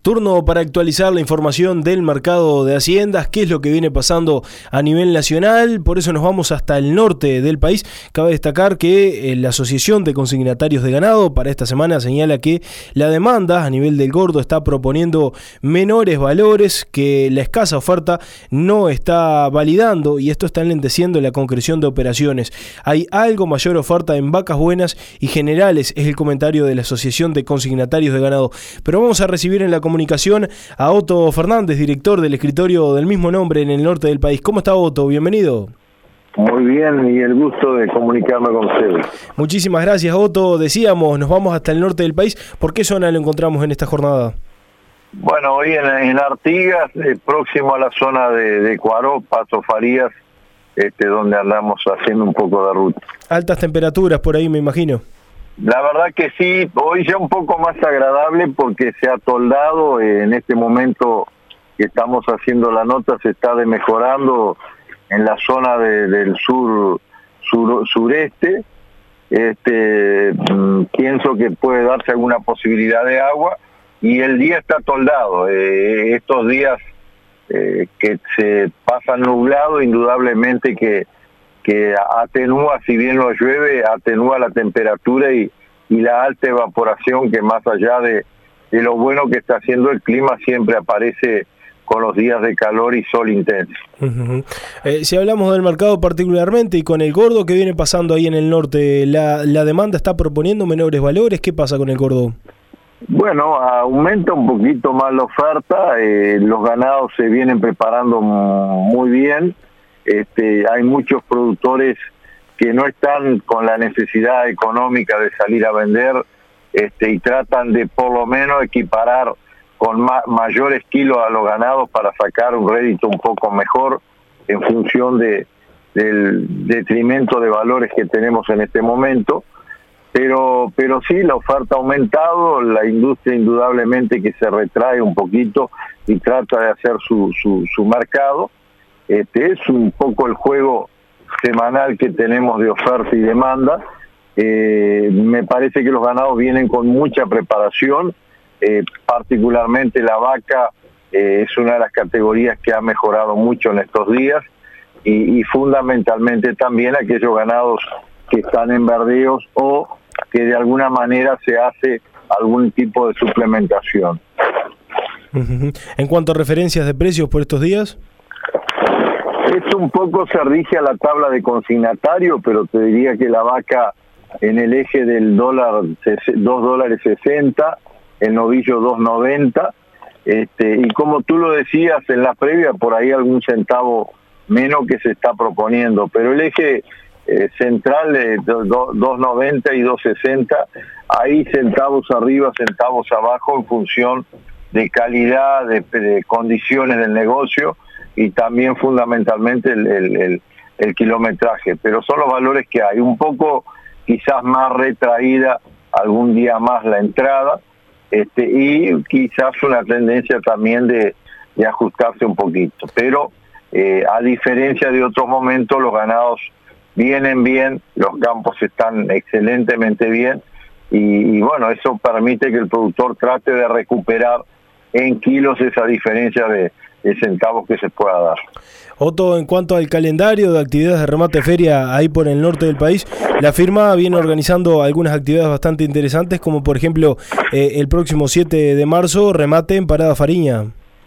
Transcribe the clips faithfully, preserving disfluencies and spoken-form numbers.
Turno para actualizar la información del mercado de haciendas, qué es lo que viene pasando a nivel nacional. Por eso nos vamos hasta el norte del país. Cabe destacar que eh, la Asociación de Consignatarios de Ganado para esta semana señala que la demanda a nivel del gordo está proponiendo menores valores, que la escasa oferta no está validando y esto está enlenteciendo la concreción de operaciones. Hay algo mayor oferta en vacas buenas y generales, es el comentario de la Asociación de Consignatarios de Ganado. Pero vamos a recibir en la comunicación a Otto Fernández, director del escritorio del mismo nombre en el norte del país. ¿Cómo está, Otto? Bienvenido. Muy bien, y el gusto de comunicarme con ustedes. Muchísimas gracias, Otto. Decíamos, nos vamos hasta el norte del país. ¿Por qué zona lo encontramos en esta jornada? Bueno, hoy en, en Artigas, eh, próximo a la zona de, de Cuaró, Paso Farías, este, donde andamos haciendo un poco de ruta. Altas temperaturas por ahí, me imagino. La verdad que sí, hoy ya un poco más agradable porque se ha toldado, eh, en este momento que estamos haciendo la nota se está demejorando en la zona de, del sur, sur sureste. Este, mmm, pienso que puede darse alguna posibilidad de agua y el día está toldado. Eh, estos días eh, que se pasan nublado, indudablemente que que atenúa, si bien no llueve, atenúa la temperatura y, y la alta evaporación que más allá de, de lo bueno que está haciendo el clima siempre aparece con los días de calor y sol intenso. Uh-huh. eh, si hablamos del mercado particularmente y con el gordo, ¿qué viene pasando ahí en el norte? ¿La, la demanda está proponiendo menores valores? ¿Qué pasa con el gordo? Bueno, aumenta un poquito más la oferta, eh, los ganados se vienen preparando muy bien. Este, hay muchos productores que no están con la necesidad económica de salir a vender, este, y tratan de por lo menos equiparar con ma mayores kilos a los ganados para sacar un rédito un poco mejor en función de, del detrimento de valores que tenemos en este momento. Pero, pero sí, la oferta ha aumentado, la industria indudablemente que se retrae un poquito y trata de hacer su, su, su mercado. Este es un poco el juego semanal que tenemos de oferta y demanda. Eh, me parece que los ganados vienen con mucha preparación, eh, particularmente la vaca eh, es una de las categorías que ha mejorado mucho en estos días y, y fundamentalmente también aquellos ganados que están en verdeos o que de alguna manera se hace algún tipo de suplementación. Uh-huh. En cuanto a referencias de precios por estos días. Esto un poco se rige a la tabla de consignatario, pero te diría que la vaca en el eje del dólar, dos dólares sesenta, el novillo dos noventa, este, y como tú lo decías en la previa, por ahí algún centavo menos que se está proponiendo, pero el eje eh, central de dos noventa y dos sesenta, ahí centavos arriba, centavos abajo en función de calidad, de, de condiciones del negocio, y también fundamentalmente el, el, el, el kilometraje, pero son los valores que hay, un poco quizás más retraída algún día más la entrada, este, y quizás una tendencia también de, de ajustarse un poquito, pero eh, a diferencia de otros momentos los ganados vienen bien, los campos están excelentemente bien y, y bueno, eso permite que el productor trate de recuperar en kilos esa diferencia de de centavos que se pueda dar. Otto, en cuanto al calendario de actividades de remate feria ahí por el norte del país, la firma viene organizando algunas actividades bastante interesantes, como por ejemplo eh, el próximo siete de marzo, remate en Parada Fariña.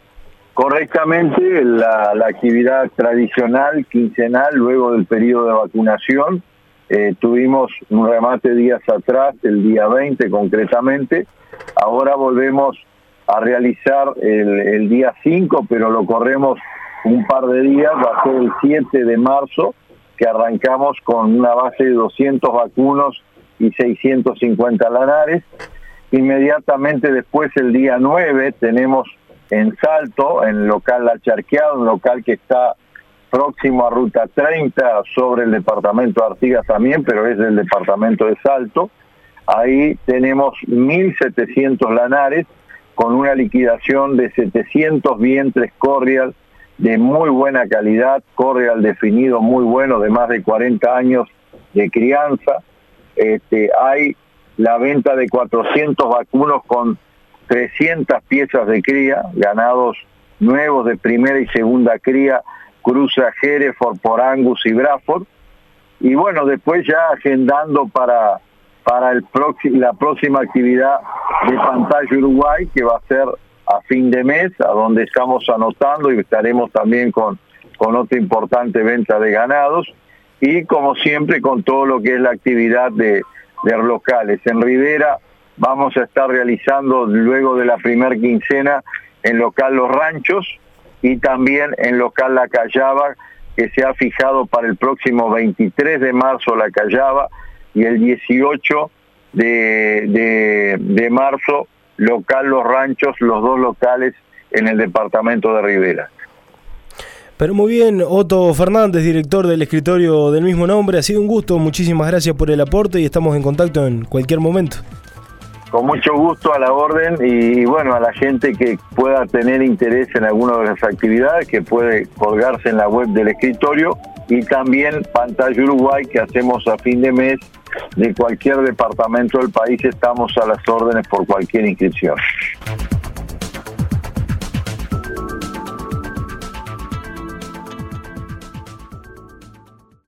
Correctamente, la, la actividad tradicional, quincenal, luego del periodo de vacunación. Eh, tuvimos un remate días atrás, el día veinte concretamente. Ahora volvemos a realizar el, el día cinco, pero lo corremos un par de días, va a ser el siete de marzo, que arrancamos con una base de doscientos vacunos y seiscientos cincuenta lanares. Inmediatamente después, el día nueve, tenemos en Salto, en el local La Charqueada, un local que está próximo a Ruta treinta, sobre el departamento de Artigas también, pero es del departamento de Salto. Ahí tenemos mil setecientos lanares, con una liquidación de setecientos vientres Corrial de muy buena calidad, Corrial definido muy bueno, de más de cuarenta años de crianza. Este, hay la venta de cuatrocientos vacunos con trescientas piezas de cría, ganados nuevos de primera y segunda cría, cruza Hereford, por Angus y Braford. Y bueno, después ya agendando para, para el próximo, la próxima actividad de Pantalla Uruguay, que va a ser a fin de mes, a donde estamos anotando y estaremos también con, con otra importante venta de ganados. Y como siempre, con todo lo que es la actividad de, de locales. En Rivera vamos a estar realizando luego de la primer quincena en local Los Ranchos y también en local La Callaba, que se ha fijado para el próximo veintitrés de marzo La Callaba y el dieciocho de, de, de marzo local Los Ranchos, los dos locales en el departamento de Rivera. Pero muy bien, Otto Fernández, director del escritorio del mismo nombre, ha sido un gusto, muchísimas gracias por el aporte y estamos en contacto en cualquier momento. Con mucho gusto, a la orden, y bueno, a la gente que pueda tener interés en alguna de las actividades, que puede colgarse en la web del escritorio, y también Pantalla Uruguay, que hacemos a fin de mes de cualquier departamento del país, estamos a las órdenes por cualquier inscripción.